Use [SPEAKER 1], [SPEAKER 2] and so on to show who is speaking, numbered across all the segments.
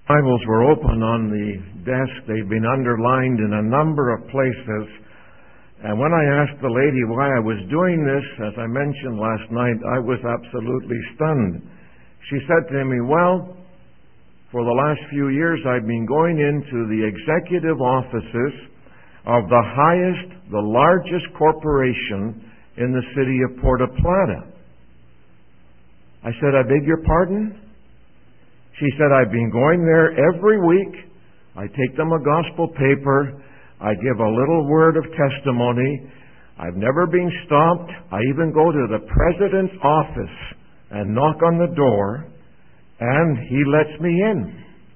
[SPEAKER 1] Bibles were open on the desk. They'd been underlined in a number of places. And when I asked the lady why I was doing this, as I mentioned last night, I was absolutely stunned. She said to me, well, for the last few years I've been going into the executive offices of the highest, the largest corporation in the city of Puerto Plata. I said, I beg your pardon? She said, I've been going there every week. I take them a gospel paper. I give a little word of testimony. I've never been stopped. I even go to the president's office and knock on the door, and he lets me in.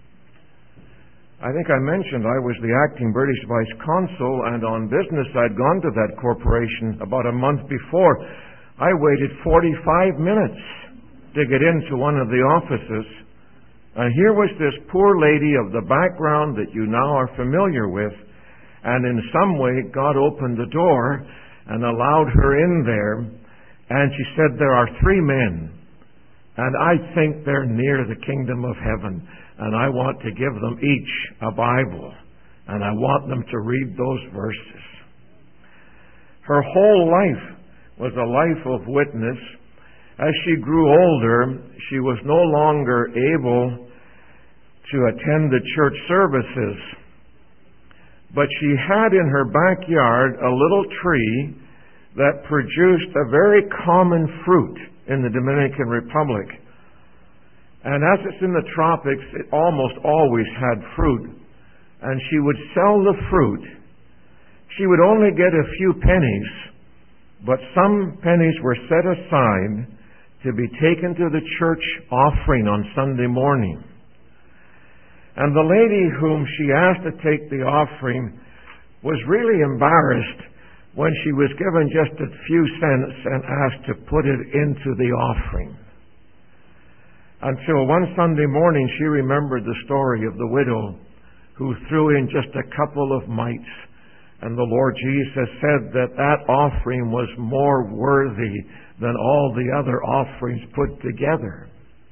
[SPEAKER 1] I think I mentioned I was the acting British vice consul, and on business I'd gone to that corporation about a month before. I waited 45 minutes to get into one of the offices. And here was this poor lady of the background that you now are familiar with, and in some way God opened the door and allowed her in there, and she said, there are 3 men, and I think they're near the kingdom of heaven, and I want to give them each a Bible, and I want them to read those verses. Her whole life was a life of witness. As she grew older, she was no longer able to attend the church services, but she had in her backyard a little tree that produced a very common fruit in the Dominican Republic. And as it's in the tropics, it almost always had fruit. And she would sell the fruit. She would only get a few pennies, but some pennies were set aside to be taken to the church offering on Sunday morning. And the lady whom she asked to take the offering was really embarrassed when she was given just a few cents and asked to put it into the offering. Until one Sunday morning she remembered the story of the widow who threw in just a couple of mites, and the Lord Jesus said that that offering was more worthy than all the other offerings put together.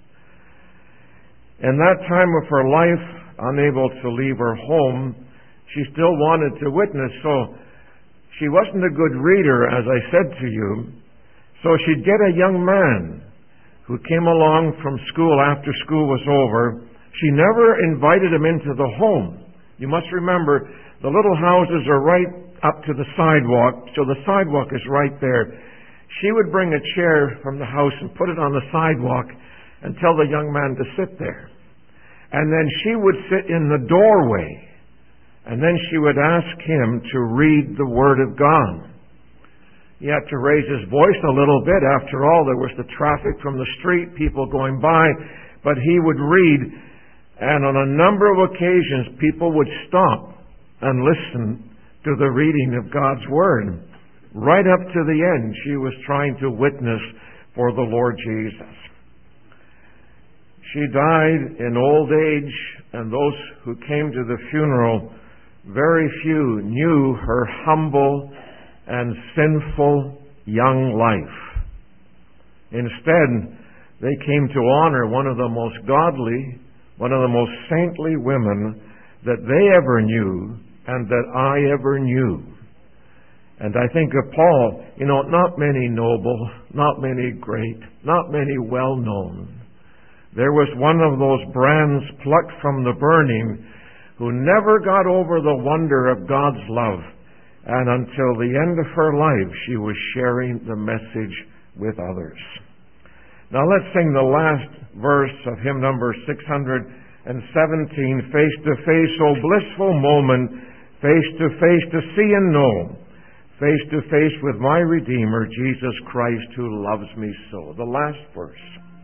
[SPEAKER 1] In that time of her life, unable to leave her home, she still wanted to witness, so she wasn't a good reader, as I said to you, so she'd get a young man who came along from school after school was over. She never invited him into the home. You must remember, the little houses are right up to the sidewalk, so the sidewalk is right there. She would bring a chair from the house and put it on the sidewalk and tell the young man to sit there. And then she would sit in the doorway, and then she would ask him to read the Word of God. He had to raise his voice a little bit. After all, there was the traffic from the street, people going by, but he would read, and on a number of occasions people would stop and listen to the reading of God's Word. Right up to the end, she was trying to witness for the Lord Jesus. She died in old age, and those who came to the funeral, very few knew her humble and sinful young life. Instead, they came to honor one of the most godly, one of the most saintly women that they ever knew and that I ever knew. And I think of Paul, not many noble, not many great, not many well-known. There was one of those brands plucked from the burning who never got over the wonder of God's love. And until the end of her life, she was sharing the message with others. Now let's sing the last verse of hymn number 617, Face to Face, O blissful moment, face to face to see and know, face to face with my Redeemer, Jesus Christ, who loves me so. The last verse.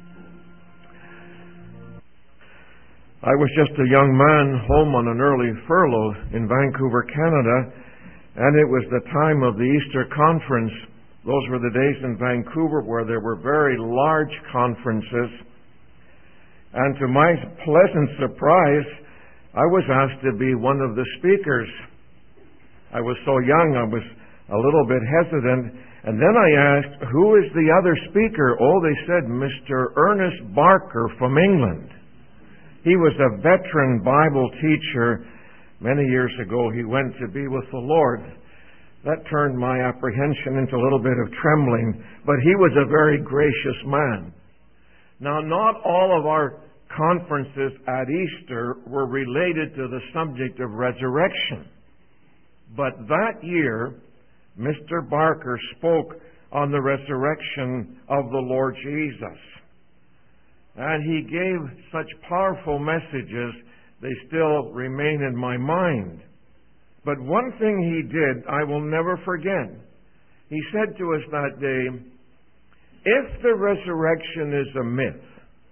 [SPEAKER 1] I was just a young man home on an early furlough in Vancouver, Canada, and it was the time of the Easter conference. Those were the days in Vancouver where there were very large conferences. And to my pleasant surprise, I was asked to be one of the speakers. I was so young, I was a little bit hesitant. And then I asked, who is the other speaker? Oh, they said, Mr. Ernest Barker from England. He was a veteran Bible teacher. Many years ago, he went to be with the Lord. That turned my apprehension into a little bit of trembling, but he was a very gracious man. Now, not all of our conferences at Easter were related to the subject of resurrection. But that year, Mr. Barker spoke on the resurrection of the Lord Jesus. And he gave such powerful messages, they still remain in my mind. But one thing he did, I will never forget. He said to us that day, if the resurrection is a myth,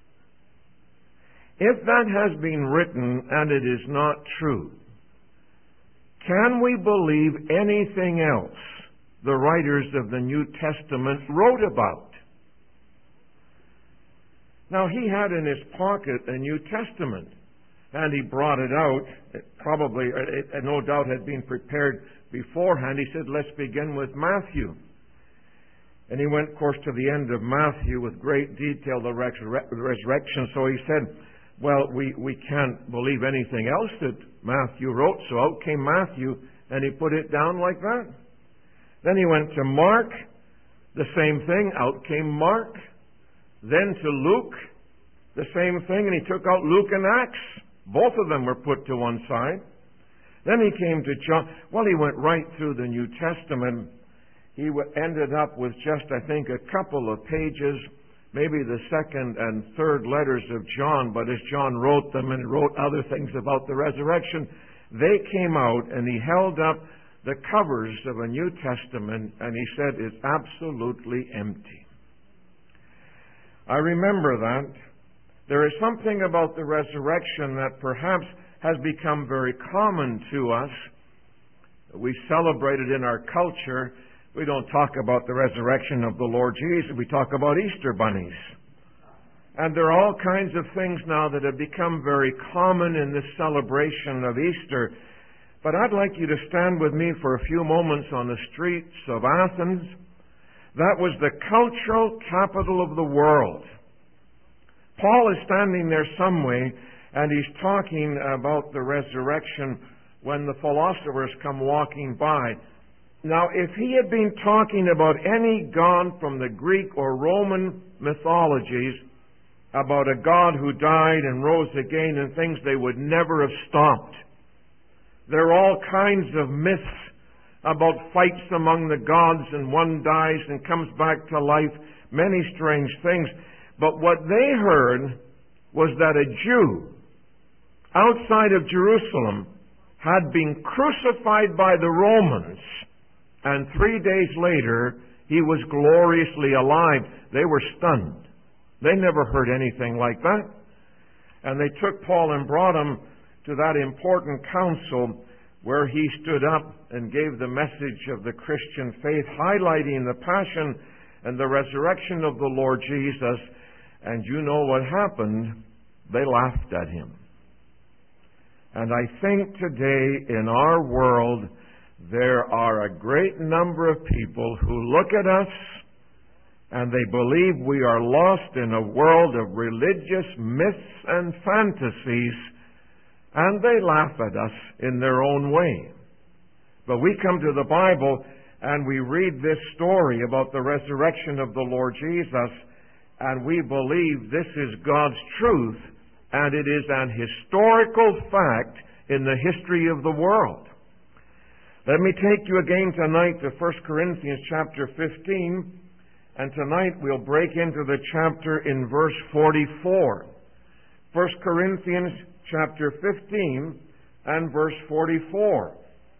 [SPEAKER 1] if that has been written and it is not true, can we believe anything else the writers of the New Testament wrote about? Now, he had in his pocket a New Testament, and he brought it out. It no doubt had been prepared beforehand. He said, let's begin with Matthew. And he went, of course, to the end of Matthew with great detail, the resurrection. So he said, well, we can't believe anything else that Matthew wrote. So out came Matthew, and he put it down like that. Then he went to Mark, the same thing, out came Mark. Then to Luke, the same thing, and he took out Luke and Acts. Both of them were put to one side. Then he came to John. Well, he went right through the New Testament. He ended up with just, I think, a couple of pages, maybe the second and third letters of John, but as John wrote them and wrote other things about the resurrection, they came out and he held up the covers of a New Testament and he said, it's absolutely empty. I remember that. There is something about the resurrection that perhaps has become very common to us. We celebrate it in our culture. We don't talk about the resurrection of the Lord Jesus. We talk about Easter bunnies. And there are all kinds of things now that have become very common in this celebration of Easter. But I'd like you to stand with me for a few moments on the streets of Athens. That was the cultural capital of the world. Paul is standing there some way, and he's talking about the resurrection when the philosophers come walking by. Now, if he had been talking about any god from the Greek or Roman mythologies, about a god who died and rose again and things, they would never have stopped. There are all kinds of myths about fights among the gods, and one dies and comes back to life, many strange things. But what they heard was that a Jew outside of Jerusalem had been crucified by the Romans, and 3 days later he was gloriously alive. They were stunned. They never heard anything like that. And they took Paul and brought him to that important council where he stood up and gave the message of the Christian faith, highlighting the passion and the resurrection of the Lord Jesus. And you know what happened? They laughed at him. And I think today in our world there are a great number of people who look at us and they believe we are lost in a world of religious myths and fantasies, and they laugh at us in their own way. But we come to the Bible and we read this story about the resurrection of the Lord Jesus, and we believe this is God's truth, and it is an historical fact in the history of the world. Let me take you again tonight to 1 Corinthians chapter 15, and tonight we'll break into the chapter in verse 44. 1 Corinthians chapter 15 and verse 44.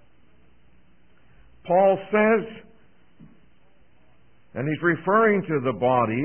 [SPEAKER 1] Paul says, and he's referring to the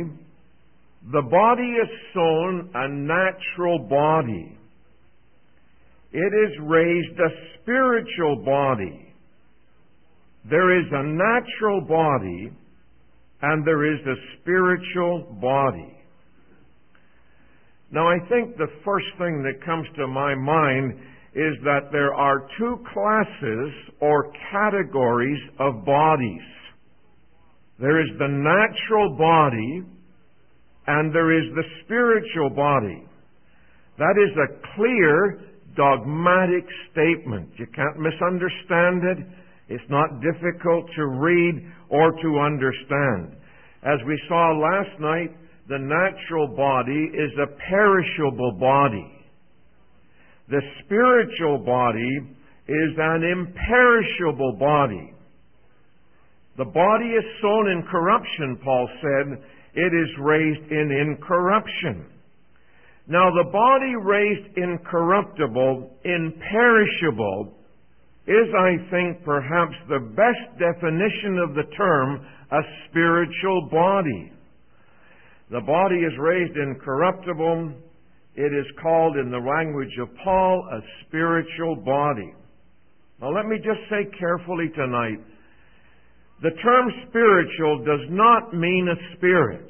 [SPEAKER 1] body is sown a natural body. It is raised a spiritual body. There is a natural body and there is a spiritual body. Now, I think the first thing that comes to my mind is that there are two classes or categories of bodies. There is the natural body and there is the spiritual body. That is a clear, dogmatic statement. You can't misunderstand it. It's not difficult to read or to understand. As we saw last night, the natural body is a perishable body. The spiritual body is an imperishable body. The body is sown in corruption, Paul said. It is raised in incorruption. Now, the body raised incorruptible, imperishable, is, I think, perhaps the best definition of the term, a spiritual body. The body is raised incorruptible. It is called, in the language of Paul, a spiritual body. Now, let me just say carefully tonight, the term spiritual does not mean a spirit.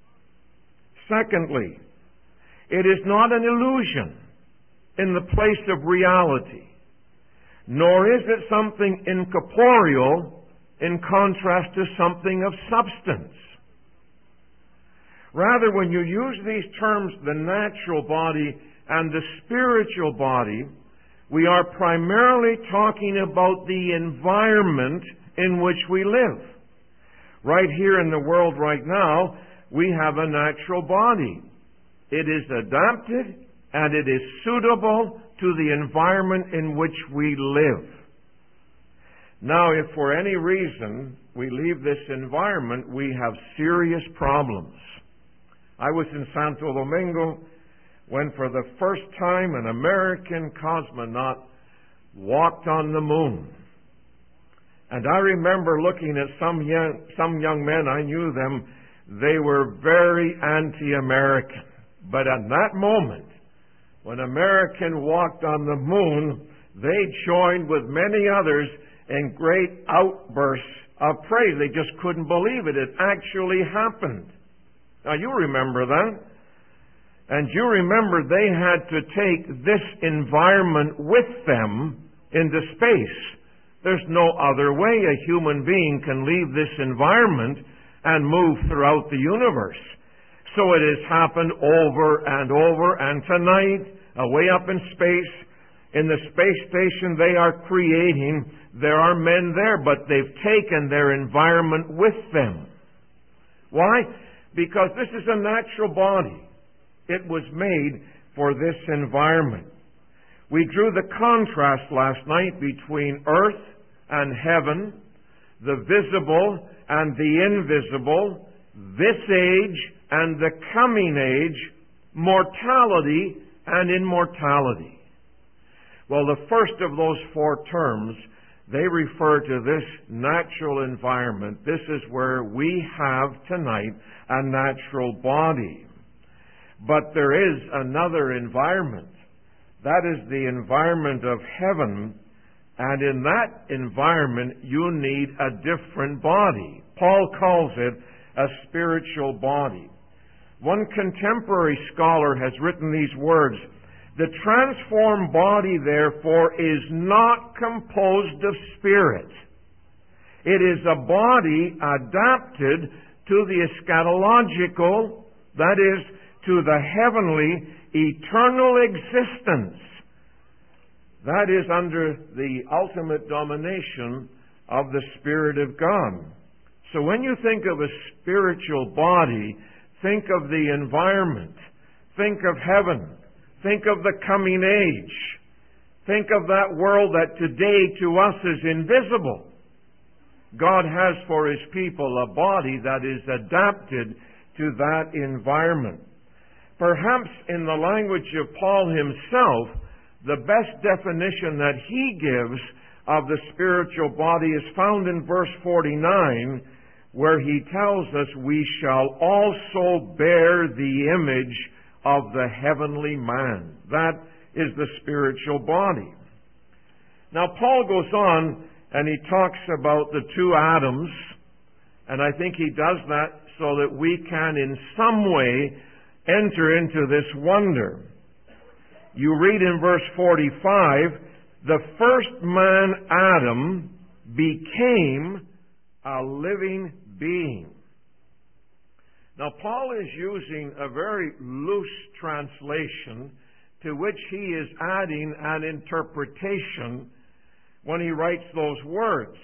[SPEAKER 1] Secondly, it is not an illusion in the place of reality, nor is it something incorporeal in contrast to something of substance. Rather, when you use these terms, the natural body and the spiritual body, we are primarily talking about the environment in which we live. Right here in the world right now, we have a natural body. It is adapted and it is suitable to the environment in which we live. Now, if for any reason we leave this environment, we have serious problems. I was in Santo Domingo when for the first time an American cosmonaut walked on the moon. And I remember looking at some young men, I knew them, they were very anti-American. But at that moment, when an American walked on the moon, they joined with many others in great outbursts of praise. They just couldn't believe it. It actually happened. Now, you remember that. And you remember they had to take this environment with them into space. There's no other way a human being can leave this environment and move throughout the universe. So it has happened over and over, and tonight, away up in space, in the space station they are creating, there are men there, but they've taken their environment with them. Why? Because this is a natural body. It was made for this environment. We drew the contrast last night between earth and heaven, the visible and the invisible, this age and the coming age, mortality and immortality. Well, the first of those four terms, they refer to this natural environment. This is where we have tonight a natural body. But there is another environment. That is the environment of heaven. And in that environment, you need a different body. Paul calls it a spiritual body. One contemporary scholar has written these words: the transformed body, therefore, is not composed of spirit. It is a body adapted to the eschatological, that is, to the heavenly, eternal existence. That is under the ultimate domination of the Spirit of God. So when you think of a spiritual body, think of the environment. Think of heaven. Think of the coming age. Think of that world that today to us is invisible. God has for His people a body that is adapted to that environment. Perhaps in the language of Paul himself, the best definition that he gives of the spiritual body is found in verse 49, where he tells us, we shall also bear the image of the heavenly man. That is the spiritual body. Now, Paul goes on and he talks about the two Adams, and I think he does that so that we can in some way enter into this wonder. You read in verse 45, the first man, Adam, became a living being. Now, Paul is using a very loose translation to which he is adding an interpretation when he writes those words.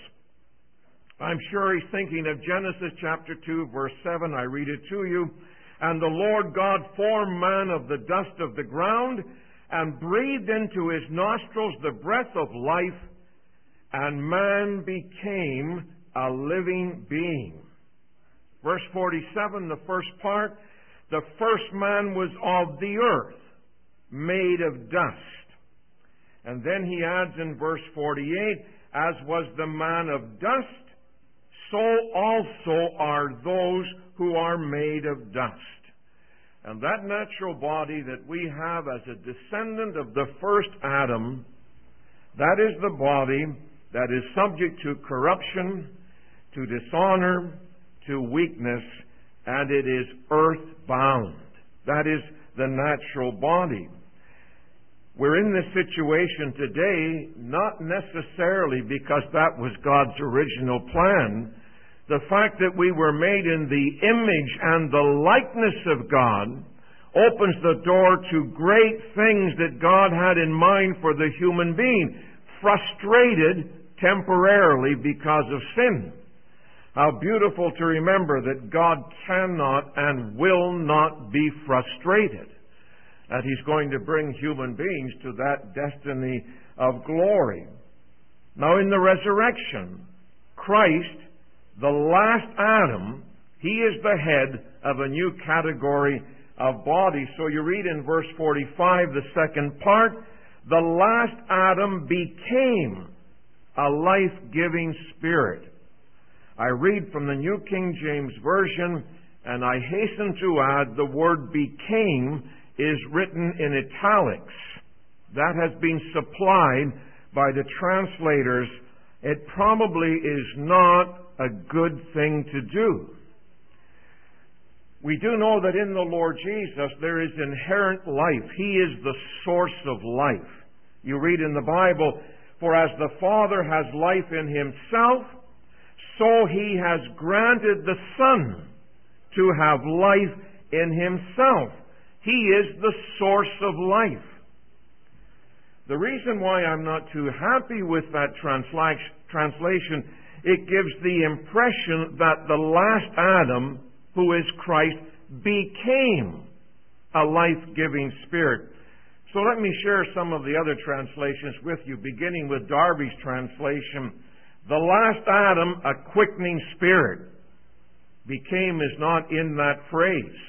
[SPEAKER 1] I'm sure he's thinking of Genesis chapter 2, verse 7. I read it to you. And the Lord God formed man of the dust of the ground and breathed into his nostrils the breath of life, and man became a living being. Verse 47, the first part, the first man was of the earth, made of dust. And then he adds in verse 48, as was the man of dust, so also are those who are made of dust. And that natural body that we have as a descendant of the first Adam, that is the body that is subject to corruption, to dishonor, to weakness, and it is earthbound. That is the natural body. We're in this situation today not necessarily because that was God's original plan. The fact that we were made in the image and the likeness of God opens the door to great things that God had in mind for the human being, frustrated temporarily because of sin. How beautiful to remember that God cannot and will not be frustrated, that He's going to bring human beings to that destiny of glory. Now in the resurrection, Christ, the last Adam, He is the head of a new category of body. So you read in verse 45, the second part, the last Adam became a life-giving spirit. I read from the New King James Version, and I hasten to add the word became is written in italics. That has been supplied by the translators. It probably is not a good thing to do. We do know that in the Lord Jesus there is inherent life. He is the source of life. You read in the Bible, for as the Father has life in Himself, so He has granted the Son to have life in Himself. He is the source of life. The reason why I'm not too happy with that translation, it gives the impression that the last Adam, who is Christ, became a life-giving spirit. So let me share some of the other translations with you, beginning with Darby's translation. The last Adam, a quickening spirit. Became is not in that phrase.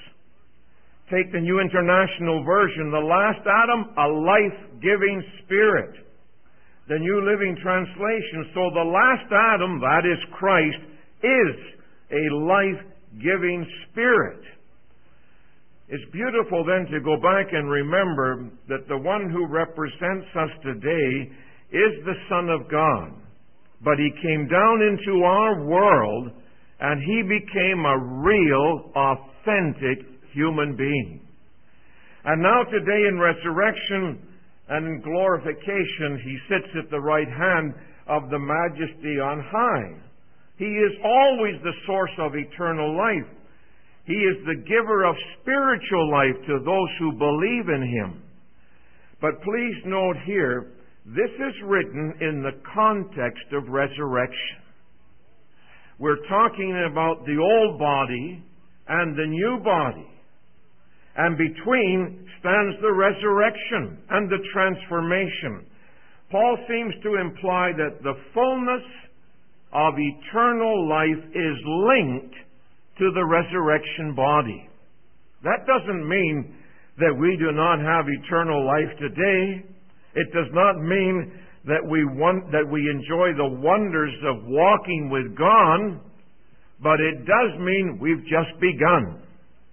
[SPEAKER 1] Take the New International Version. The last Adam, a life-giving spirit. The New Living Translation. So the last Adam, that is Christ, is a life-giving spirit. It's beautiful then to go back and remember that the one who represents us today is the Son of God. But He came down into our world and He became a real, authentic human being. And now today in resurrection and in glorification, He sits at the right hand of the Majesty on high. He is always the source of eternal life. He is the giver of spiritual life to those who believe in Him. But please note here, this is written in the context of resurrection. We're talking about the old body and the new body. And between stands the resurrection and the transformation. Paul seems to imply that the fullness of eternal life is linked to the resurrection body. That doesn't mean that we do not have eternal life today. It does not mean that we enjoy the wonders of walking with God, but it does mean we've just begun.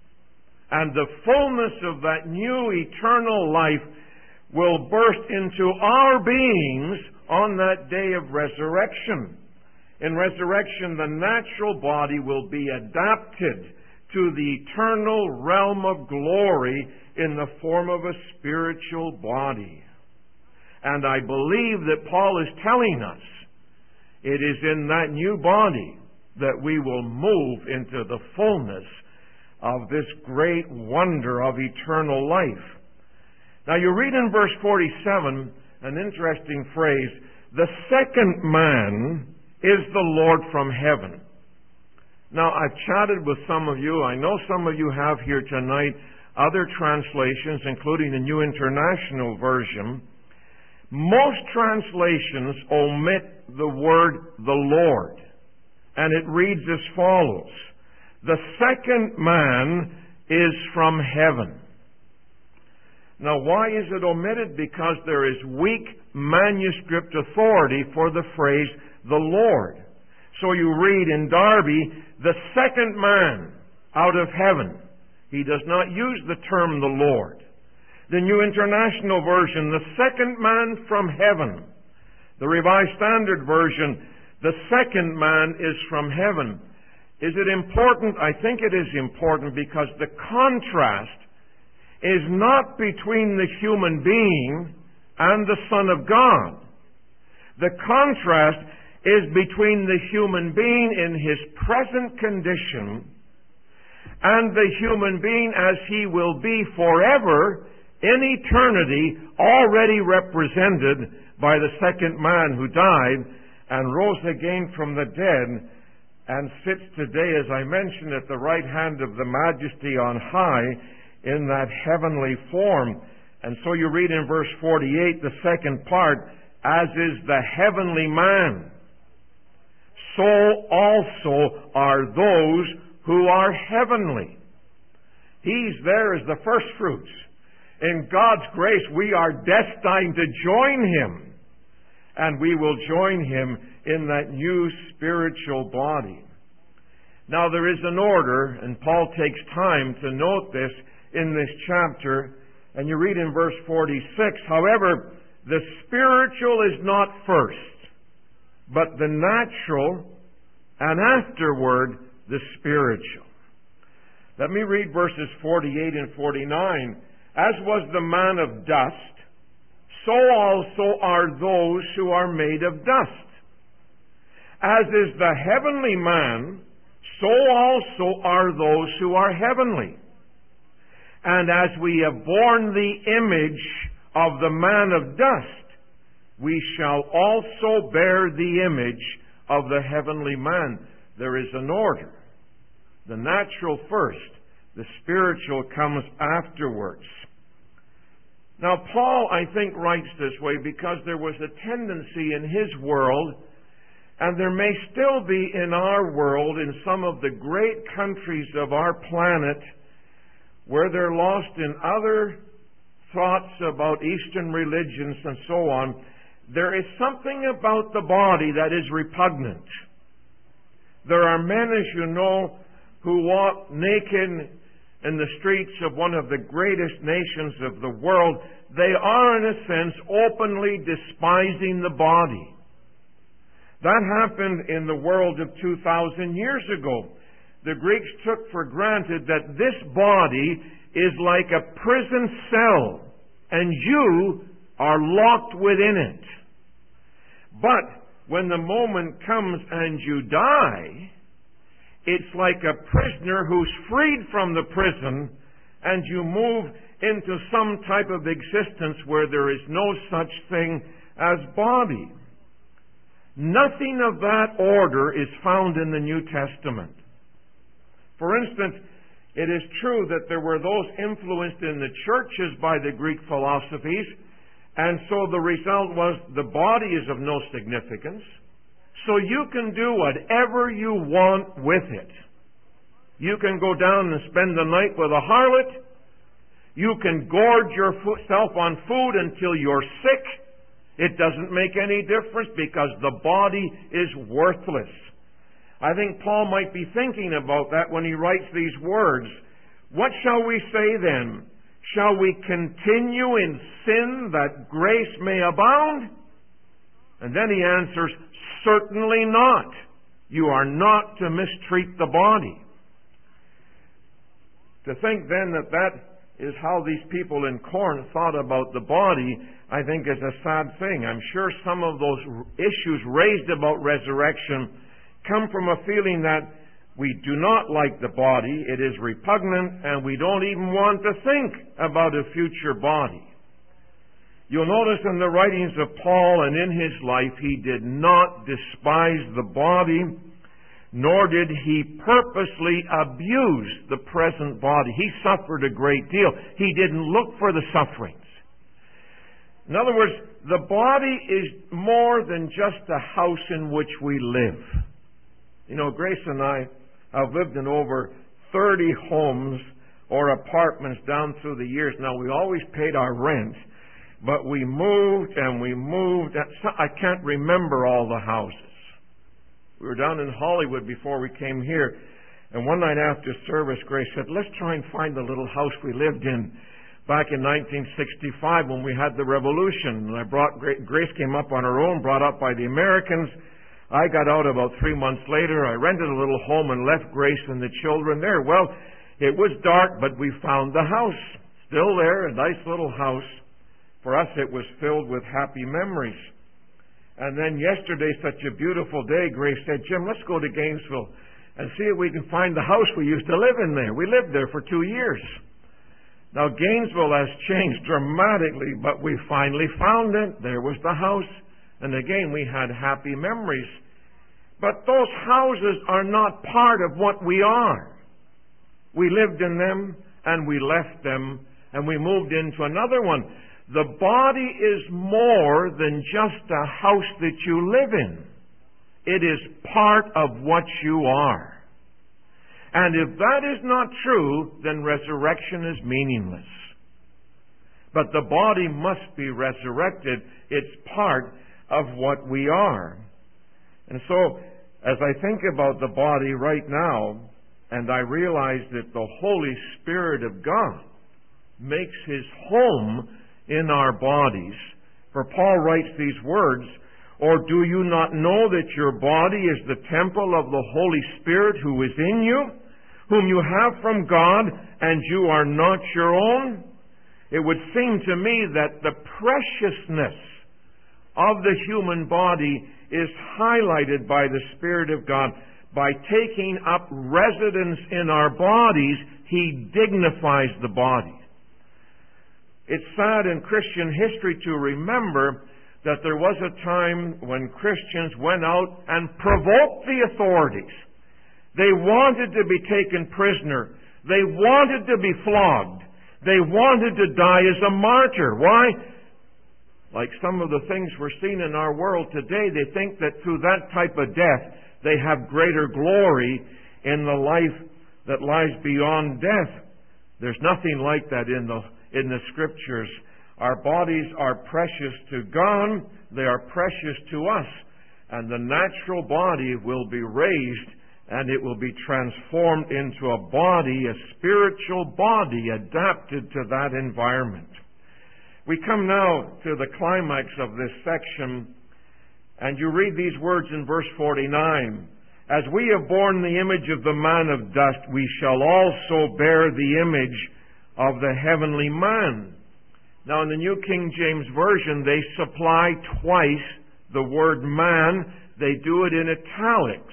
[SPEAKER 1] And the fullness of that new eternal life will burst into our beings on that day of resurrection. In resurrection, the natural body will be adapted to the eternal realm of glory in the form of a spiritual body. And I believe that Paul is telling us it is in that new body that we will move into the fullness of this great wonder of eternal life. Now you read in verse 47 an interesting phrase, the second man is the Lord from heaven. Now I've chatted with some of you, I know some of you have here tonight other translations, including the New International Version. Most translations omit the word the Lord, and it reads as follows, the second man is from heaven. Now, why is it omitted? Because there is weak manuscript authority for the phrase the Lord. So you read in Darby, the second man out of heaven. He does not use the term the Lord. The New International Version, the second man from heaven. The Revised Standard Version, the second man is from heaven. Is it important? I think it is important because the contrast is not between the human being and the Son of God. The contrast is between the human being in his present condition and the human being as he will be forever in eternity, already represented by the second man who died and rose again from the dead and sits today, as I mentioned, at the right hand of the Majesty on high in that heavenly form. And so you read in verse 48, the second part, as is the heavenly man, so also are those who are heavenly. He's there as the first fruits. In God's grace, we are destined to join Him. And we will join Him in that new spiritual body. Now there is an order, and Paul takes time to note this in this chapter. And you read in verse 46, however, the spiritual is not first, but the natural, and afterward the spiritual. Let me read verses 48 and 49. As was the man of dust, so also are those who are made of dust. As is the heavenly man, so also are those who are heavenly. And as we have borne the image of the man of dust, we shall also bear the image of the heavenly man. There is an order. The natural first, the spiritual comes afterwards. Now, Paul, I think, writes this way because there was a tendency in his world, and there may still be in our world, in some of the great countries of our planet, where they're lost in other thoughts about Eastern religions and so on. There is something about the body that is repugnant. There are men, as you know, who walk naked in the streets of one of the greatest nations of the world. They are, in a sense, openly despising the body. That happened in the world of 2,000 years ago. The Greeks took for granted that this body is like a prison cell, and you are locked within it. But when the moment comes and you die, it's like a prisoner who's freed from the prison, and you move into some type of existence where there is no such thing as body. Nothing of that order is found in the New Testament. For instance, it is true that there were those influenced in the churches by the Greek philosophies, and so the result was the body is of no significance, so you can do whatever you want with it. You can go down and spend the night with a harlot. You can gorge yourself on food until you're sick. It doesn't make any difference because the body is worthless. I think Paul might be thinking about that when he writes these words. What shall we say then? Shall we continue in sin that grace may abound? And then he answers, certainly not. You are not to mistreat the body. To think then that that is how these people in Corinth thought about the body, I think is a sad thing. I'm sure some of those issues raised about resurrection come from a feeling that we do not like the body, it is repugnant, and we don't even want to think about a future body. You'll notice in the writings of Paul and in his life, he did not despise the body, nor did he purposely abuse the present body. He suffered a great deal. He didn't look for the sufferings. In other words, the body is more than just a house in which we live. You know, Grace and I have lived in over 30 homes or apartments down through the years. Now, we always paid our rent, but we moved and we moved. I can't remember all the houses. We were down in Hollywood before we came here, and one night after service, Grace said, let's try and find the little house we lived in back in 1965 when we had the revolution. And Grace came up on her own, brought up by the Americans. I got out about 3 months later. I rented a little home and left Grace and the children there. Well, it was dark, but we found the house. Still there, a nice little house. For us, it was filled with happy memories. And then yesterday, such a beautiful day, Grace said, Jim, let's go to Gainesville and see if we can find the house we used to live in there. We lived there for 2 years. Now, Gainesville has changed dramatically, but we finally found it. There was the house. And again, we had happy memories. But those houses are not part of what we are. We lived in them, and we left them, and we moved into another one. The body is more than just a house that you live in. It is part of what you are. And if that is not true, then resurrection is meaningless. But the body must be resurrected. It's part of what we are. And so, as I think about the body right now, and I realize that the Holy Spirit of God makes His home in our bodies. For Paul writes these words, or do you not know that your body is the temple of the Holy Spirit who is in you, whom you have from God, and you are not your own? It would seem to me that the preciousness of the human body is highlighted by the Spirit of God. By taking up residence in our bodies, He dignifies the body. It's sad in Christian history to remember that there was a time when Christians went out and provoked the authorities. They wanted to be taken prisoner. They wanted to be flogged. They wanted to die as a martyr. Why? Like some of the things we're seeing in our world today, they think that through that type of death, they have greater glory in the life that lies beyond death. There's nothing like that in the Scriptures. Our bodies are precious to God. They are precious to us. And the natural body will be raised, and it will be transformed into a body, a spiritual body adapted to that environment. We come now to the climax of this section, and you read these words in verse 49. As we have borne the image of the man of dust, we shall also bear the image of the heavenly man. Now in the New King James Version, they supply twice the word man. They do it in italics,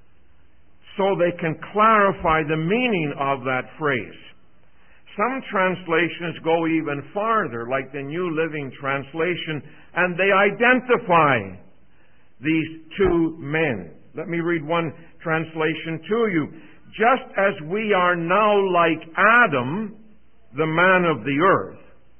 [SPEAKER 1] so they can clarify the meaning of that phrase. Some translations go even farther, like the New Living Translation, and they identify these two men. Let me read one translation to you. Just as we are now like Adam, the man of the earth,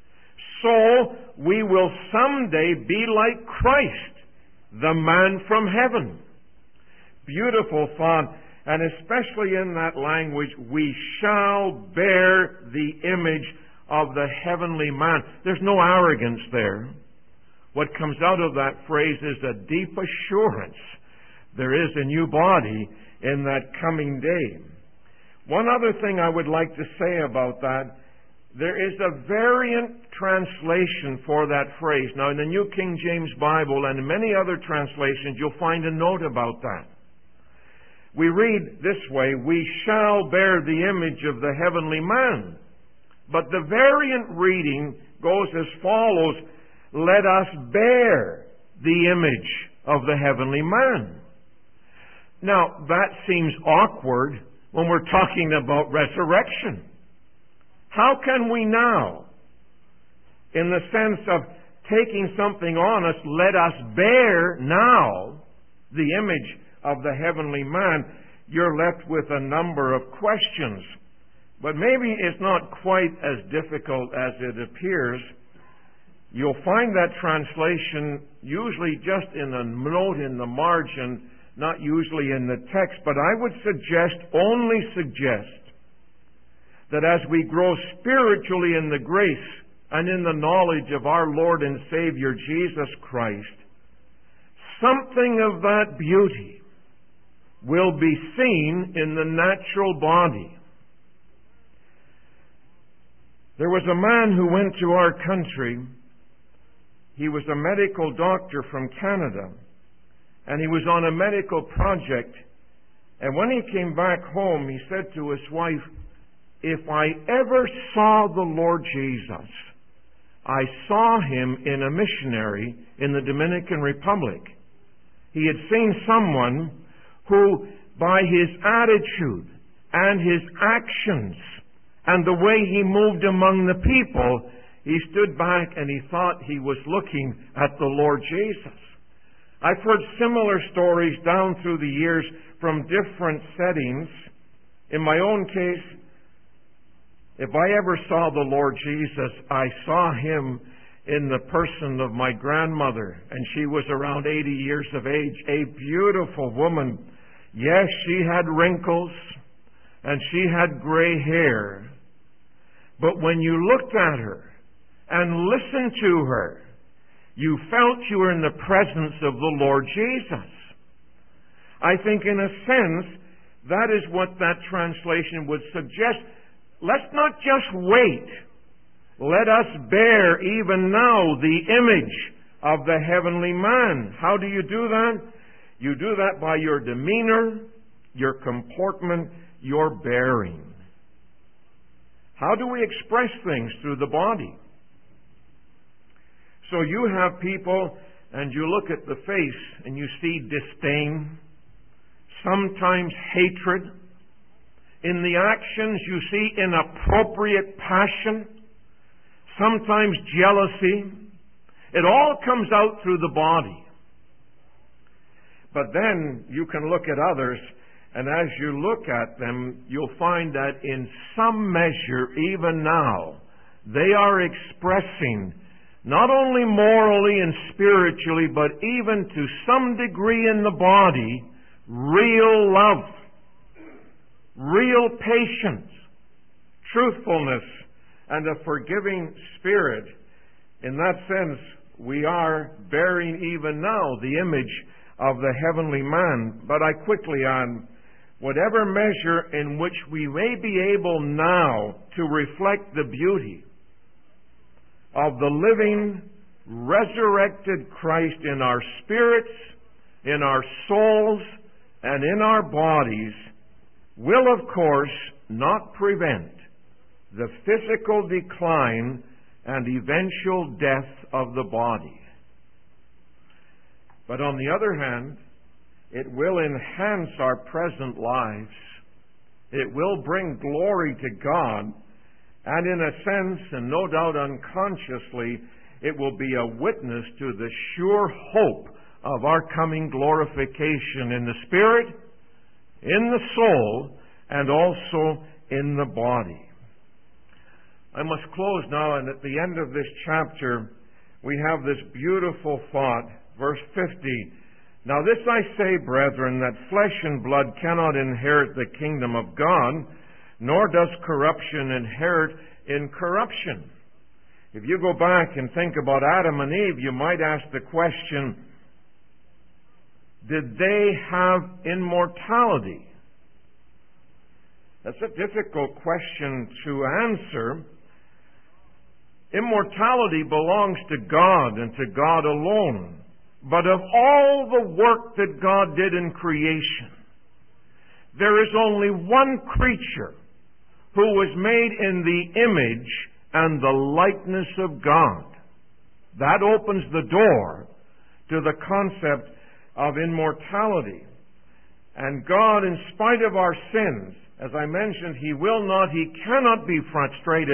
[SPEAKER 1] so we will someday be like Christ, the man from heaven. Beautiful thought. And especially in that language, we shall bear the image of the heavenly man. There's no arrogance there. What comes out of that phrase is a deep assurance. There is a new body in that coming day. One other thing I would like to say about that, there is a variant translation for that phrase. Now, in the New King James Bible and in many other translations, you'll find a note about that. We read this way, we shall bear the image of the heavenly man. But the variant reading goes as follows, let us bear the image of the heavenly man. Now, that seems awkward when we're talking about resurrection. How can we now, in the sense of taking something on us, let us bear now the image of the heavenly man, you're left with a number of questions. But maybe it's not quite as difficult as it appears. You'll find that translation usually just in a note in the margin, not usually in the text. But I would only suggest, that as we grow spiritually in the grace and in the knowledge of our Lord and Savior Jesus Christ, something of that beauty will be seen in the natural body. There was a man who went to our country. He was a medical doctor from Canada, and he was on a medical project. And when he came back home, he said to his wife, "If I ever saw the Lord Jesus, I saw him in a missionary in the Dominican Republic." He had seen someone who, by his attitude and his actions and the way he moved among the people, he stood back and he thought he was looking at the Lord Jesus. I've heard similar stories down through the years from different settings. In my own case, if I ever saw the Lord Jesus, I saw him in the person of my grandmother, and she was around 80 years of age, a beautiful woman. Yes, she had wrinkles, and she had gray hair. But when you looked at her and listened to her, you felt you were in the presence of the Lord Jesus. I think in a sense, that is what that translation would suggest. Let's not just wait. Let us bear even now the image of the heavenly man. How do you do that? You do that by your demeanor, your comportment, your bearing. How do we express things? Through the body. So you have people, and you look at the face, and you see disdain, sometimes hatred. In the actions, you see inappropriate passion, sometimes jealousy. It all comes out through the body. But then you can look at others, and as you look at them, you'll find that in some measure, even now, they are expressing, not only morally and spiritually, but even to some degree in the body, real love, real patience, truthfulness, and a forgiving spirit. In that sense, we are bearing even now the image of the heavenly man. But I quickly add, whatever measure in which we may be able now to reflect the beauty of the living, resurrected Christ in our spirits, in our souls, and in our bodies, will of course not prevent the physical decline and eventual death of the body. But on the other hand, it will enhance our present lives. It will bring glory to God. And in a sense, and no doubt unconsciously, it will be a witness to the sure hope of our coming glorification in the spirit, in the soul, and also in the body. I must close now, and at the end of this chapter, we have this beautiful thought, verse 50. "Now this I say, brethren, that flesh and blood cannot inherit the kingdom of God, nor does corruption inherit incorruption." If you go back and think about Adam and Eve, you might ask the question, did they have immortality? That's a difficult question to answer. Immortality belongs to God and to God alone. But of all the work that God did in creation, there is only one creature who was made in the image and the likeness of God. That opens the door to the concept of immortality. And God, in spite of our sins, as I mentioned, He cannot be frustrated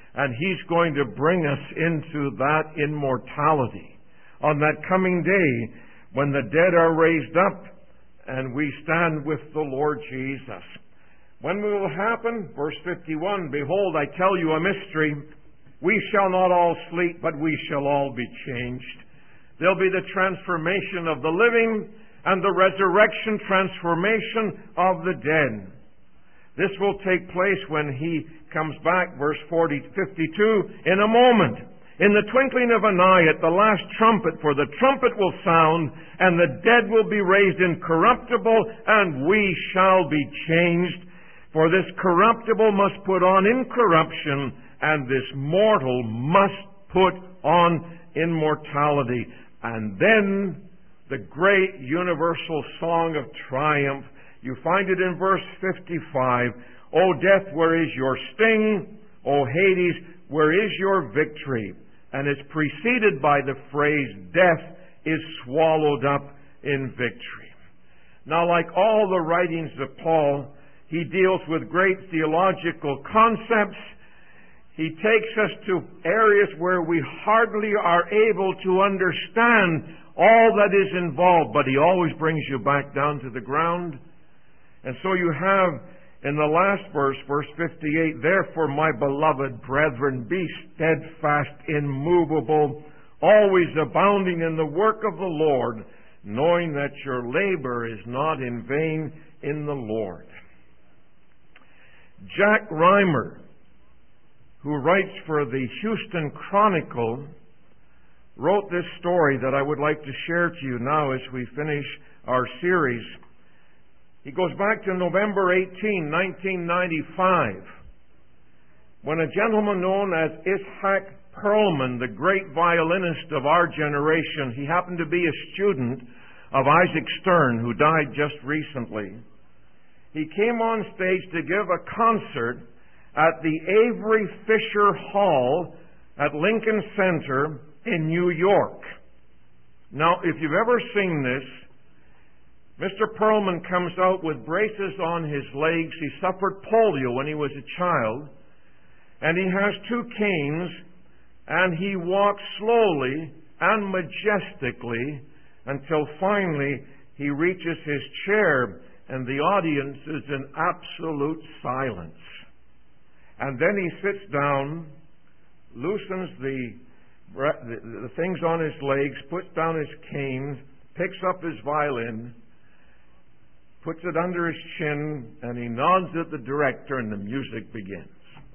[SPEAKER 1] And He's going to bring us into that immortality on that coming day when the dead are raised up and we stand with the Lord Jesus. When will it happen? Verse 51, behold, I tell you a mystery. We shall not all sleep, but we shall all be changed. There'll be the transformation of the living and the resurrection transformation of the dead. This will take place when He comes back, verse 52, in a moment, in the twinkling of an eye, at the last trumpet, for the trumpet will sound, and the dead will be raised incorruptible, and we shall be changed. For this corruptible must put on incorruption, and this mortal must put on immortality. And then the great universal song of triumph. You find it in verse 55. O death, where is your sting? O Hades, where is your victory? And it's preceded by the phrase, death is swallowed up in victory. Now, like all the writings of Paul, he deals with great theological concepts. He takes us to areas where we hardly are able to understand all that is involved, but he always brings you back down to the ground. And so you have in the last verse, verse 58, therefore, my beloved brethren, be steadfast, immovable, always abounding in the work of the Lord, knowing that your labor is not in vain in the Lord. Jack Reimer, who writes for the Houston Chronicle, wrote this story that I would like to share to you now as we finish our series. He goes back to November 18, 1995, when a gentleman known as Itzhak Perlman, the great violinist of our generation, he happened to be a student of Isaac Stern, who died just recently. He came on stage to give a concert at the Avery Fisher Hall at Lincoln Center in New York. Now, if you've ever seen this, Mr. Perlman comes out with braces on his legs. He suffered polio when he was a child. And he has two canes, and he walks slowly and majestically until finally he reaches his chair, and the audience is in absolute silence. And then he sits down, loosens the things on his legs, puts down his cane, picks up his violin, puts it under his chin, and he nods at the director, and the music begins.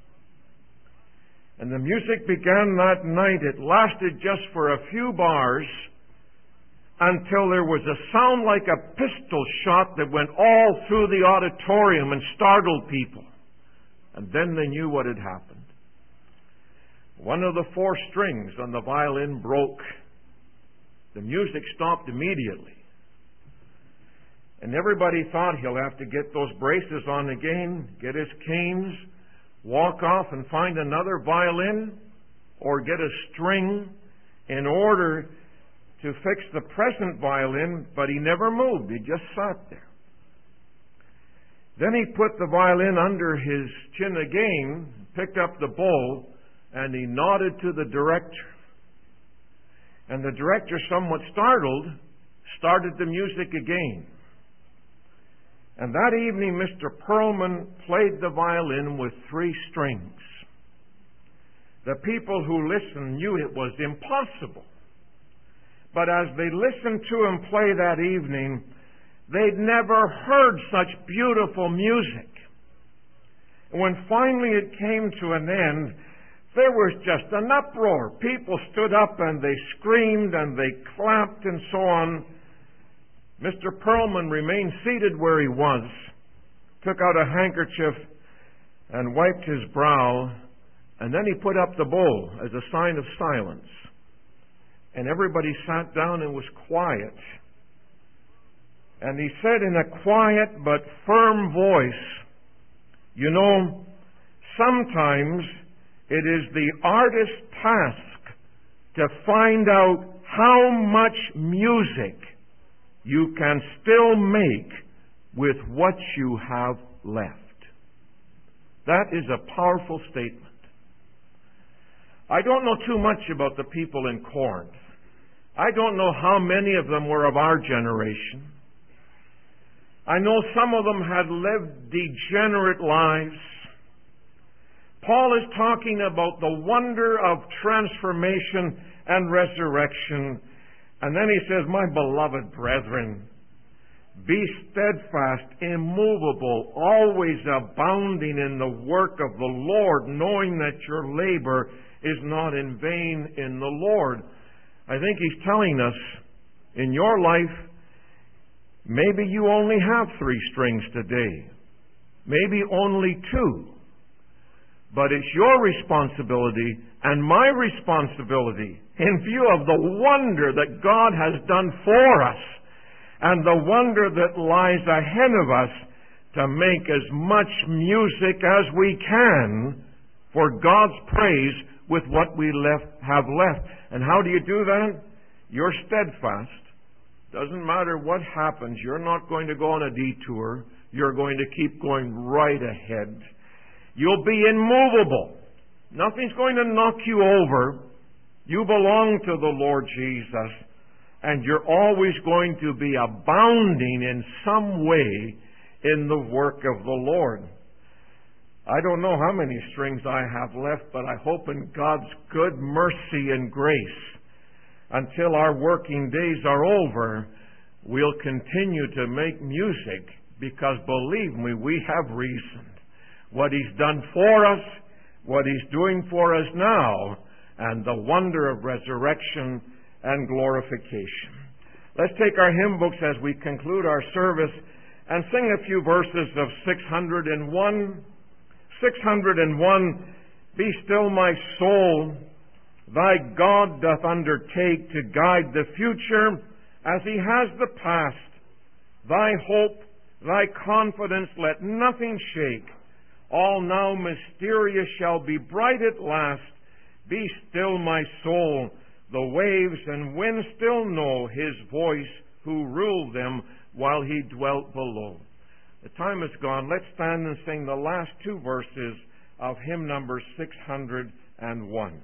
[SPEAKER 1] And the music began that night. It lasted just for a few bars until there was a sound like a pistol shot that went all through the auditorium and startled people. And then they knew what had happened. One of the four strings on the violin broke. The music stopped immediately. And everybody thought he'll have to get those braces on again, get his canes, walk off and find another violin, or get a string in order to fix the present violin, but he never moved. He just sat there. Then he put the violin under his chin again, picked up the bowl, and he nodded to the director. And the director, somewhat startled, started the music again. And that evening, Mr. Perlman played the violin with three strings. The people who listened knew it was impossible. But as they listened to him play that evening, they'd never heard such beautiful music. And when finally it came to an end, there was just an uproar. People stood up and they screamed and they clapped and so on. Mr. Perlman remained seated where he was, took out a handkerchief and wiped his brow, and then he put up the bowl as a sign of silence. And everybody sat down and was quiet. And he said in a quiet but firm voice, you know, sometimes it is the artist's task to find out how much music you can still make with what you have left. That is a powerful statement. I don't know too much about the people in Corinth. I don't know how many of them were of our generation. I know some of them had lived degenerate lives. Paul is talking about the wonder of transformation and resurrection. And then he says, my beloved brethren, be steadfast, immovable, always abounding in the work of the Lord, knowing that your labor is not in vain in the Lord. I think he's telling us, in your life, maybe you only have 3 strings today. Maybe only 2. But it's your responsibility and my responsibility, in view of the wonder that God has done for us and the wonder that lies ahead of us, to make as much music as we can for God's praise with what we have left. And how do you do that? You're steadfast. Doesn't matter what happens. You're not going to go on a detour. You're going to keep going right ahead. You'll be immovable. Nothing's going to knock you over. You belong to the Lord Jesus, and you're always going to be abounding in some way in the work of the Lord. I don't know how many strings I have left, but I hope in God's good mercy and grace, until our working days are over, we'll continue to make music, because believe me, we have reason. What He's done for us, what He's doing for us now, and the wonder of resurrection and glorification. Let's take our hymn books as we conclude our service and sing a few verses of 601. 601, be still my soul, thy God doth undertake to guide the future as He has the past. Thy hope, thy confidence, let nothing shake. All now mysterious shall be bright at last. Be still my soul, the waves and wind still know His voice who ruled them while He dwelt below. The time is gone. Let's stand and sing the last 2 verses of hymn number 601.